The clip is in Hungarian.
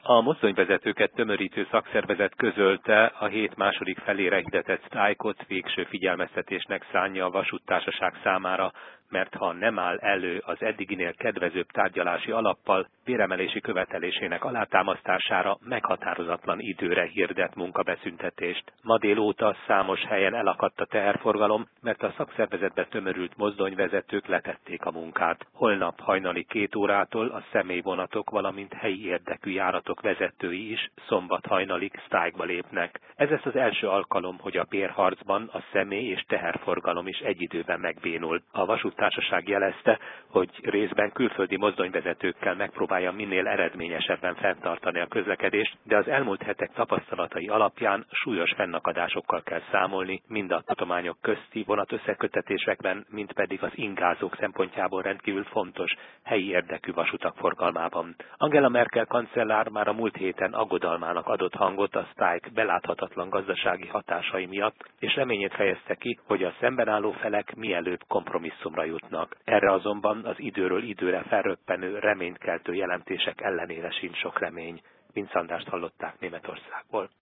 A mozdonyvezetőket tömörítő szakszervezet közölte, a hét második felére hirdetett sztrájkot végső figyelmeztetésnek szánja a vasúttársaság számára, mert ha nem áll elő az eddiginél kedvezőbb tárgyalási alappal, béremelési követelésének alátámasztására meghatározatlan időre hirdet munkabeszüntetést. Ma délóta számos helyen elakadt a teherforgalom, mert a szakszervezetbe tömörült mozdonyvezetők letették a munkát. Holnap hajnali 2 órától a személyvonatok, valamint helyi érdekű járatok vezetői is szombat hajnalig sztrájkba lépnek. Ez lesz az első alkalom, hogy a bérharcban a személy- és teherforgalom is egy időben megbénul. A vasúttársaság jelezte, hogy részben külföldi mozdonyvezetőkkel megpróbálja minél eredményesebben fenntartani a közlekedést, de az elmúlt hetek tapasztalatai alapján súlyos fennakadásokkal kell számolni, mind a tartományok közti vonatösszeköttetésekben, mind pedig az ingázók szempontjából rendkívül fontos helyi érdekű vasutak forgalmában. Angela Merkel kancellár már a múlt héten aggodalmának adott hangot a sztrájk beláthatatlan gazdasági hatásai miatt, és reményét fejezte ki, hogy a szemben álló felek mielőbb kompromisszumra jutnak. Erre azonban az időről időre felröppenő reménykeltő jelentések ellenére sincs sok remény. Vince Andrást hallották Németországból.